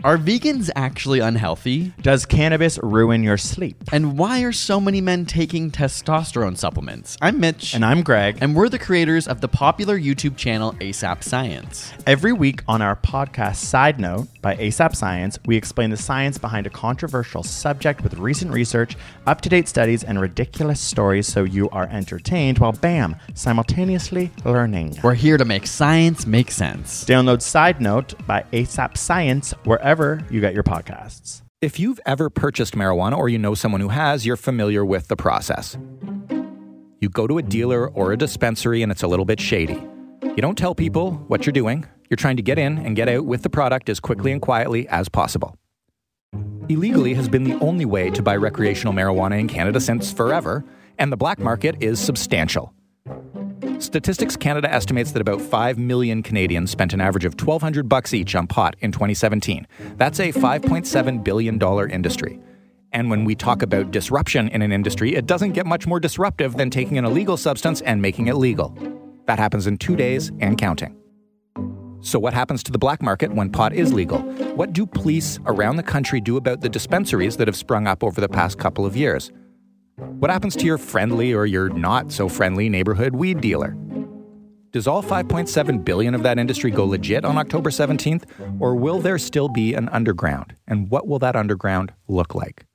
Are vegans actually unhealthy? Does cannabis ruin your sleep? And why are so many men taking testosterone supplements? I'm Mitch. And I'm Greg. And we're the creators of the popular YouTube channel ASAP Science. Every week on our podcast Side Note by ASAP Science, we explain the science behind a controversial subject with recent research, up-to-date studies, and ridiculous stories so you are entertained while, bam, simultaneously learning. We're here to make science make sense. Download Side Note by ASAP Science wherever you get your podcasts. If you've ever purchased marijuana or you know someone who has, you're familiar with the process. You go to a dealer or a dispensary and it's a little bit shady. You don't tell people what you're doing. You're trying to get in and get out with the product as quickly and quietly as possible. Illegally has been the only way to buy recreational marijuana in Canada since forever, and the black market is substantial. Statistics Canada estimates that about 5 million Canadians spent an average of $1,200 each on pot in 2017. That's a $5.7 billion industry. And when we talk about disruption in an industry, it doesn't get much more disruptive than taking an illegal substance and making it legal. That happens in 2 days and counting. So what happens to the black market when pot is legal? What do police around the country do about the dispensaries that have sprung up over the past couple of years? What happens to your friendly or your not-so-friendly neighborhood weed dealer? Does all $5.7 billion of that industry go legit on October 17th, or will there still be an underground? And what will that underground look like?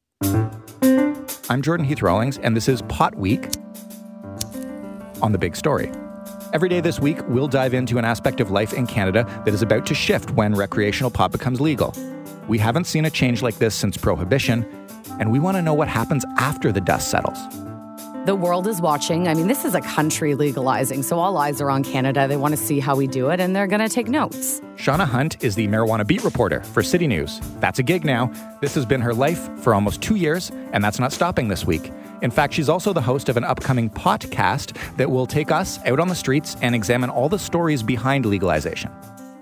I'm Jordan Heath Rawlings, and this is Pot Week on The Big Story. Every day this week, we'll dive into an aspect of life in Canada that is about to shift when recreational pot becomes legal. We haven't seen a change like this since Prohibition, and we want to know what happens after the dust settles. The world is watching. I mean, this is a country legalizing, so all eyes are on Canada. They want to see how we do it, and they're going to take notes. Shauna Hunt is the marijuana beat reporter for City News. That's a gig now. This has been her life for almost 2 years, and that's not stopping this week. In fact, she's also the host of an upcoming podcast that will take us out on the streets and examine all the stories behind legalization.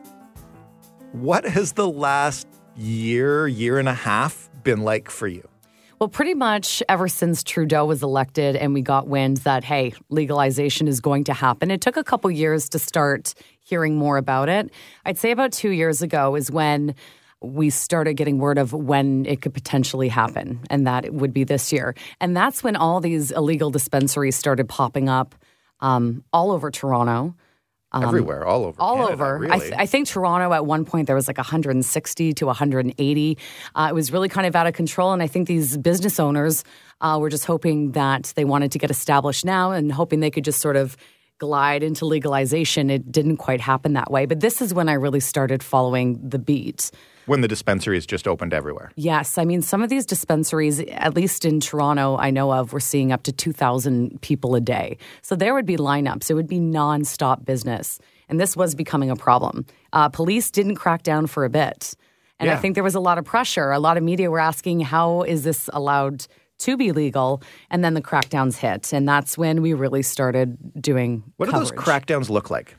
What has the last year and a half been like for you? Well, pretty much ever since Trudeau was elected and we got wind that, hey, legalization is going to happen. It took a couple years to start hearing more about it. I'd say about 2 years ago is when we started getting word of when it could potentially happen, and that it would be this year. And that's when all these illegal dispensaries started popping up all over Toronto. Everywhere, all over Canada, really. I think Toronto at one point there was like 160 to 180. It was really kind of out of control, and I think these business owners were just hoping that they wanted to get established now and hoping they could just sort of glide into legalization. It didn't quite happen that way, but this is when I really started following the beat. When the dispensaries just opened everywhere. Yes. I mean, some of these dispensaries, at least in Toronto, I know of, we're seeing up to 2,000 people a day. So there would be lineups. It would be nonstop business. And this was becoming a problem. Police didn't crack down for a bit. And I think there was a lot of pressure. A lot of media were asking, how is this allowed to be legal? And then the crackdowns hit. And that's when we really started doing What coverage. do those crackdowns look like?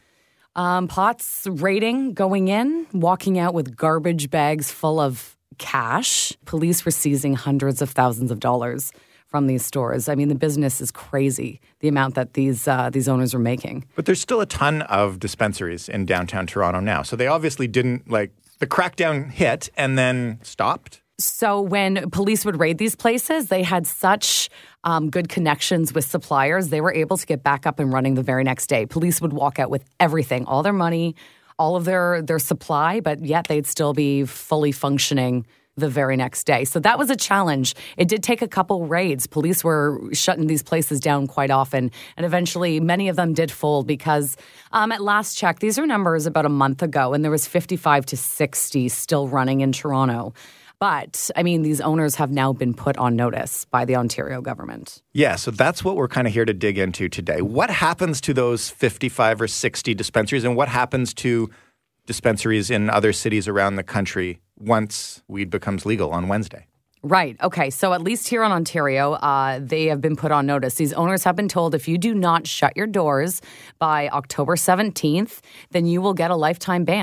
Pots raiding, going in, walking out with garbage bags full of cash. Police were seizing hundreds of thousands of dollars from these stores. I mean, the business is crazy, the amount that these owners are making. But there's still a ton of dispensaries in downtown Toronto now. So they obviously didn't, the crackdown hit and then stopped. So when police would raid these places, they had such good connections with suppliers. They were able to get back up and running the very next day. Police would walk out with everything, all their money, all of their supply, but yet they'd still be fully functioning the very next day. So that was a challenge. It did take a couple raids. Police were shutting these places down quite often. And eventually, many of them did fold because at last check, these are numbers about a month ago, and there was 55 to 60 still running in Toronto. But, I mean, these owners have now been put on notice by the Ontario government. Yeah, so that's what we're kind of here to dig into today. What happens to those 55 or 60 dispensaries, and what happens to dispensaries in other cities around the country once weed becomes legal on Wednesday? Right. Okay. So at least here in Ontario, they have been put on notice. These owners have been told if you do not shut your doors by October 17th, then you will get a lifetime ban.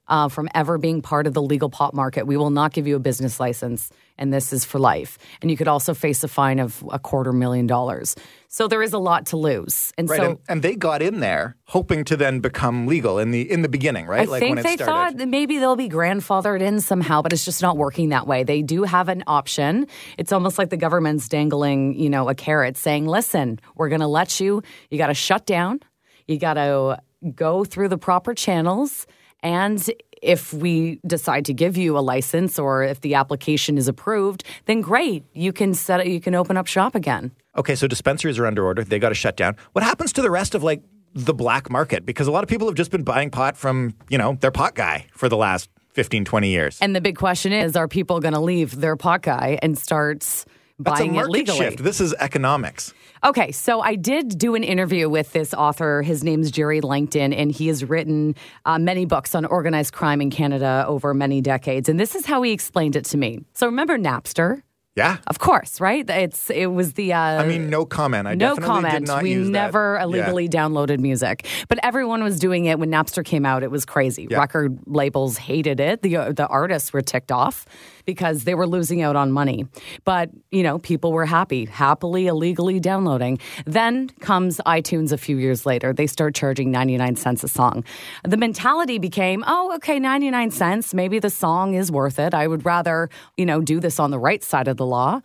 from ever being part of the legal pot market. We will not give you a business license, and this is for life. And you could also face a fine of $250,000. So there is a lot to lose. And right, so, and they got in there hoping to then become legal in the beginning, right? I think when they it started. thought that maybe they'll be grandfathered in somehow, but it's just not working that way. They do have an option. It's almost like the government's dangling, a carrot saying, listen, we're going to let you. You got to shut down. You got to go through the proper channels. And if we decide to give you a license or if the application is approved, then great. You can open up shop again. Okay, so dispensaries are under order. They got to shut down. What happens to the rest of the black market? Because a lot of people have just been buying pot from, their pot guy for the last 15, 20 years. And the big question is, are people going to leave their pot guy and start buying it legally? That's a market shift. This is economics. Okay, so I did do an interview with this author. His name's Jerry Langton, and he has written many books on organized crime in Canada over many decades. And this is how he explained it to me. So remember Napster? Yeah. Of course, right? It was the... no comment. I definitely did not use that. We never illegally downloaded music. But everyone was doing it when Napster came out. It was crazy. Yeah. Record labels hated it. The artists were ticked off because they were losing out on money. But, people were happily, illegally downloading. Then comes iTunes a few years later. They start charging 99 cents a song. The mentality became, 99 cents. Maybe the song is worth it. I would rather, do this on the right side of the law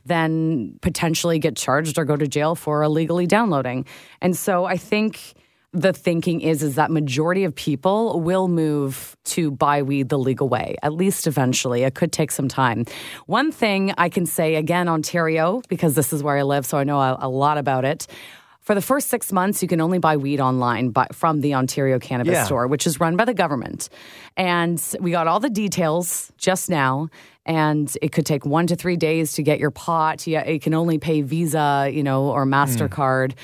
than potentially get charged or go to jail for illegally downloading. And so I think the thinking is that majority of people will move to buy weed the legal way, at least eventually. It could take some time. One thing I can say, again, Ontario, because this is where I live, so I know a lot about it. For the first 6 months, you can only buy weed online from the Ontario Cannabis Store, which is run by the government. And we got all the details just now. And it could take 1 to 3 days to get your pot. You can only pay Visa, or MasterCard.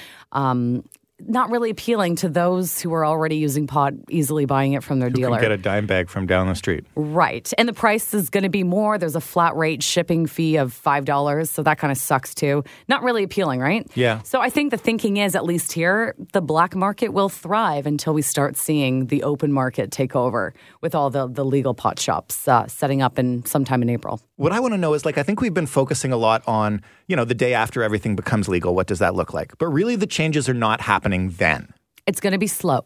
Not really appealing to those who are already using pot, easily buying it from their dealer. Who can get a dime bag from down the street. Right. And the price is going to be more. There's a flat rate shipping fee of $5, so that kind of sucks too. Not really appealing, right? Yeah. So I think the thinking is, at least here, the black market will thrive until we start seeing the open market take over with all the legal pot shops setting up sometime in April. What I want to know is, I think we've been focusing a lot on, the day after everything becomes legal, what does that look like? But really the changes are not happening then. It's going to be slow.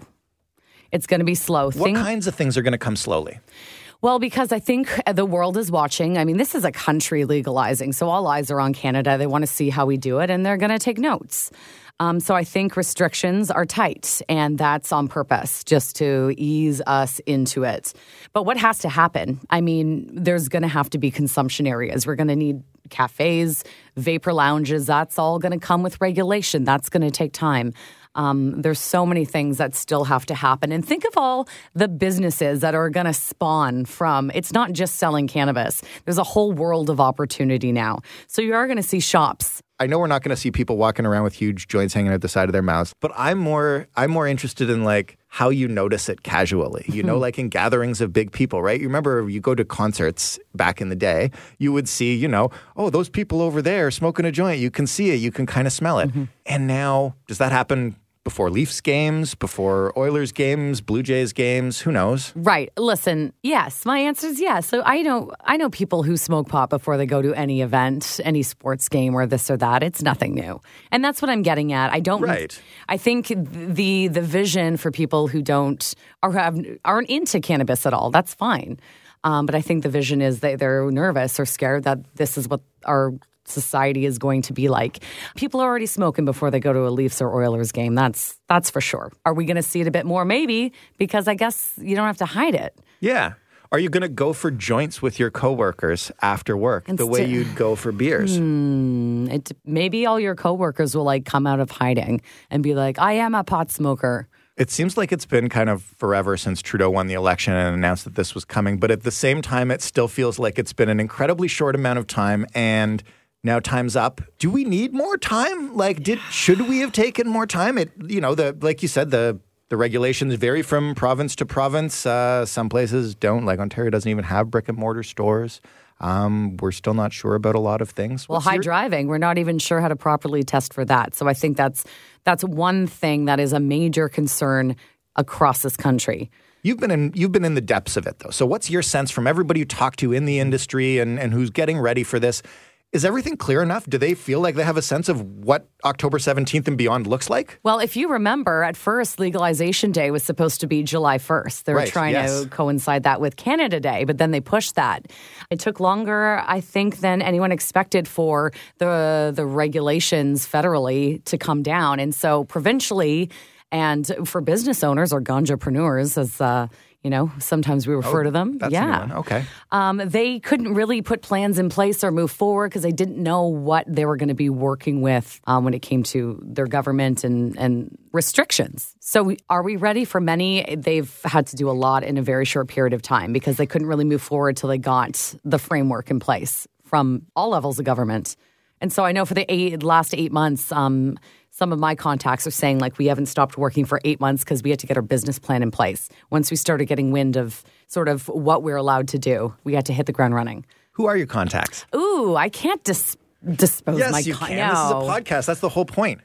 What kinds of things are going to come slowly? Well, because I think the world is watching. I mean, this is a country legalizing, so all eyes are on Canada. They want to see how we do it, and they're going to take notes. So I think restrictions are tight, and that's on purpose, just to ease us into it. But what has to happen? I mean, there's going to have to be consumption areas. We're going to need cafes, vapor lounges. That's all going to come with regulation. That's going to take time. There's so many things that still have to happen. And think of all the businesses that are going to spawn from, it's not just selling cannabis. There's a whole world of opportunity now. So you are going to see shops. I know we're not going to see people walking around with huge joints hanging out the side of their mouths, but I'm more interested in how you notice it casually, in gatherings of big people, right? You remember you go to concerts back in the day, you would see, those people over there smoking a joint. You can see it. You can kind of smell it. Mm-hmm. And now, does that happen before Leafs games, before Oilers games, Blue Jays games? Who knows? Right. Listen, yes. My answer is yes. So I know people who smoke pot before they go to any event, any sports game or this or that. It's nothing new. And that's what I'm getting at. Right. I think the vision for people who aren't into cannabis at all, that's fine. But I think the vision is they're nervous or scared that this is what our society is going to be like. People are already smoking before they go to a Leafs or Oilers game. That's for sure. Are we going to see it a bit more? Maybe, because I guess you don't have to hide it. Yeah. Are you going to go for joints with your coworkers after work the way you'd go for beers? Maybe all your coworkers will come out of hiding and be like, I am a pot smoker. It seems like it's been kind of forever since Trudeau won the election and announced that this was coming. But at the same time, it still feels like it's been an incredibly short amount of time, and now time's up. Do we need more time? Should we have taken more time? Like you said, the regulations vary from province to province. Some places don't. Ontario doesn't even have brick and mortar stores. We're still not sure about a lot of things. Well, driving, we're not even sure how to properly test for that. So I think that's one thing that is a major concern across this country. You've been in the depths of it, though. So what's your sense from everybody you talk to in the industry and who's getting ready for this? Is everything clear enough? Do they feel like they have a sense of what October 17th and beyond looks like? Well, if you remember, at first, legalization day was supposed to be July 1st. They were trying to coincide that with Canada Day, but then they pushed that. It took longer, I think, than anyone expected for the regulations federally to come down. And so provincially, and for business owners or ganjapreneurs, as sometimes we refer to them. That's a new one. Okay. They couldn't really put plans in place or move forward because they didn't know what they were going to be working with when it came to their government and restrictions. So are we ready for many? They've had to do a lot in a very short period of time because they couldn't really move forward till they got the framework in place from all levels of government. And so I know for the last 8 months, some of my contacts are saying, like, we haven't stopped working for 8 months because we had to get our business plan in place. Once we started getting wind of sort of what we're allowed to do, we had to hit the ground running. Who are your contacts? Ooh, I can't dispose my Yes, you can. This is a podcast. That's the whole point.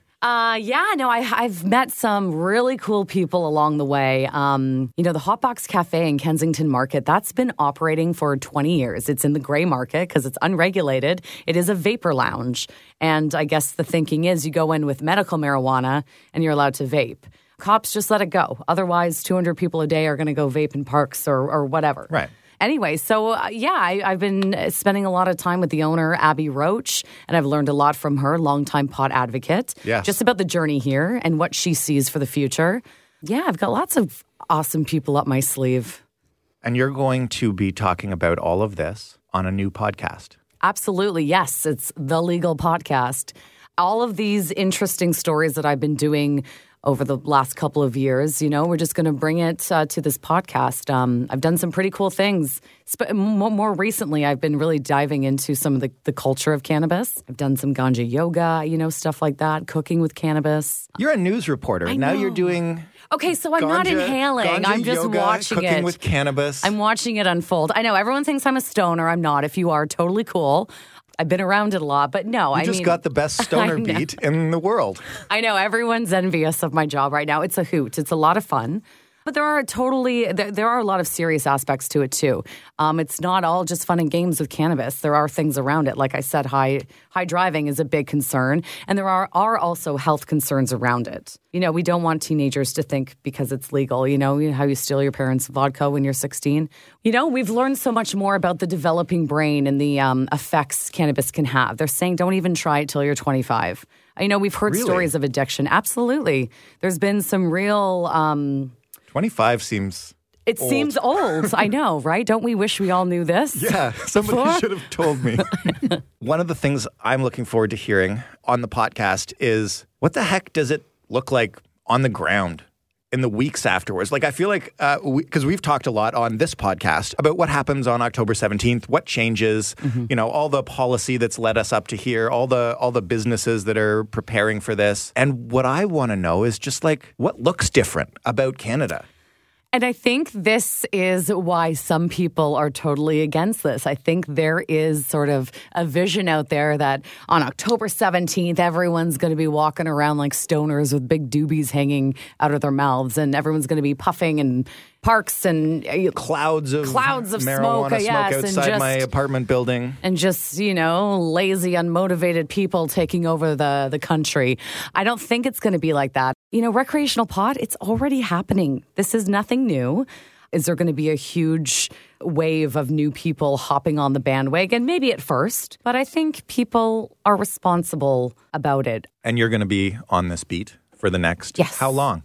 I've met some really cool people along the way. The Hotbox Cafe in Kensington Market, that's been operating for 20 years. It's in the gray market because it's unregulated. It is a vapor lounge. And I guess the thinking is you go in with medical marijuana and you're allowed to vape. Cops just let it go. Otherwise, 200 people a day are going to go vape in parks or whatever. Right. Anyway, so I've been spending a lot of time with the owner, Abby Roach, and I've learned a lot from her, longtime pot advocate, just about the journey here and what she sees for the future. Yeah, I've got lots of awesome people up my sleeve. And you're going to be talking about all of this on a new podcast. Absolutely, yes. It's The Legal Podcast. All of these interesting stories that I've been doing over the last couple of years, we're just going to bring it to this podcast. I've done some pretty cool things. More recently, I've been really diving into some of the culture of cannabis. I've done some ganja yoga, stuff like that, cooking with cannabis. You're a news reporter. Now you're doing... Okay, so I'm not inhaling. I'm just yoga, watching cooking it. with cannabis. I'm watching it unfold. I know everyone thinks I'm a stoner. I'm not. If you are, totally cool. I've been around it a lot, but no. You just got the best stoner beat in the world. I know. Everyone's envious of my job right now. It's a hoot. It's a lot of fun. But there are a lot of serious aspects to it, too. It's not all just fun and games with cannabis. There are things around it. Like I said, high driving is a big concern. And there are also health concerns around it. We don't want teenagers to think because it's legal, how you steal your parents' vodka when you're 16. We've learned so much more about the developing brain and the effects cannabis can have. They're saying don't even try it till you're 25. We've heard stories of addiction. Absolutely. There's been some real... 25 seems It old. seems old. I know, right? Don't we wish we all knew this? Yeah, somebody should have told me. One of the things I'm looking forward to hearing on the podcast is what the heck does it look like on the ground in the weeks afterwards? Like, I feel like, because we've talked a lot on this podcast about what happens on October 17th, what changes, all the policy that's led us up to here, all the businesses that are preparing for this. And what I want to know is just like, what looks different about Canada? And I think this is why some people are totally against this. I think there is sort of a vision out there that on October 17th, everyone's going to be walking around like stoners with big doobies hanging out of their mouths, and everyone's going to be puffing and parks and clouds of marijuana smoke outside my apartment building. And just, lazy, unmotivated people taking over the country. I don't think it's going to be like that. Recreational pot, it's already happening. This is nothing new. Is there going to be a huge wave of new people hopping on the bandwagon? Maybe at first, but I think people are responsible about it. And you're going to be on this beat for the next... Yes. How long?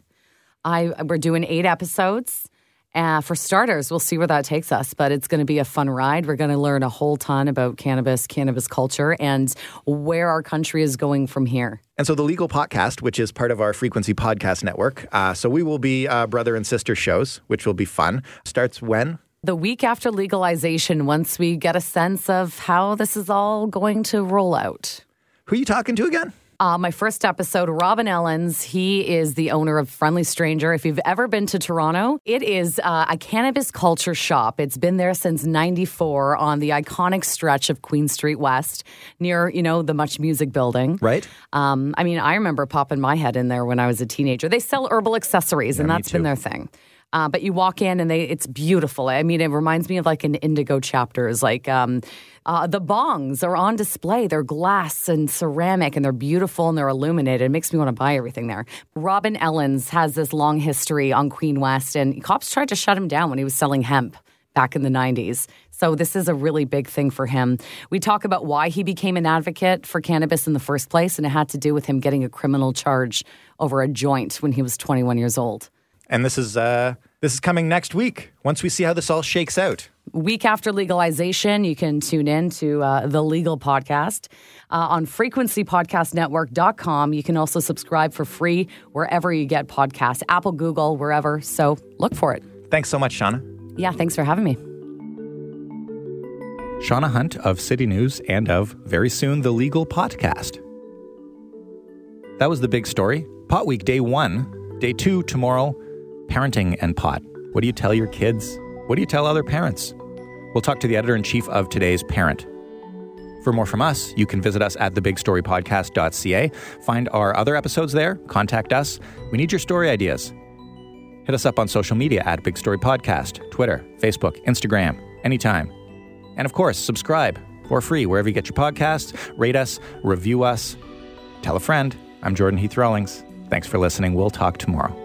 We're doing 8 episodes. For starters, we'll see where that takes us, but it's going to be a fun ride. We're going to learn a whole ton about cannabis culture, and where our country is going from here. And so the Legal Podcast, which is part of our Frequency Podcast Network, so we will be brother and sister shows, which will be fun. Starts when? The week after legalization, once we get a sense of how this is all going to roll out. Who are you talking to again? My first episode, Robin Ellens. He is the owner of Friendly Stranger. If you've ever been to Toronto, it is a cannabis culture shop. It's been there since 94 on the iconic stretch of Queen Street West near, the Much Music building. Right. I remember popping my head in there when I was a teenager. They sell herbal accessories, and that's been their thing. But you walk in and it's beautiful. I mean, it reminds me of like an Indigo Chapters. Like the bongs are on display. They're glass and ceramic, and they're beautiful and they're illuminated. It makes me want to buy everything there. Robin Ellens has this long history on Queen West, and cops tried to shut him down when he was selling hemp back in the 90s. So this is a really big thing for him. We talk about why he became an advocate for cannabis in the first place, and it had to do with him getting a criminal charge over a joint when he was 21 years old. And this is coming next week, once we see how this all shakes out. Week after legalization, you can tune in to The Legal Podcast on frequencypodcastnetwork.com. You can also subscribe for free wherever you get podcasts, Apple, Google, wherever. So look for it. Thanks so much, Shauna. Yeah, thanks for having me. Shauna Hunt of City News and of, very soon, The Legal Podcast. That was the big story. Pot Week, Day 1. Day 2, tomorrow, parenting and pot. What do you tell your kids? What do you tell other parents? We'll talk to the editor-in-chief of today's Parent. For more from us, you can visit us at thebigstorypodcast.ca. Find our other episodes there. Contact us. We need your story ideas. Hit us up on social media at Big Story Podcast, Twitter, Facebook, Instagram, anytime. And of course, subscribe for free wherever you get your podcasts. Rate us, review us, tell a friend. I'm Jordan Heath Rawlings. Thanks for listening. We'll talk tomorrow.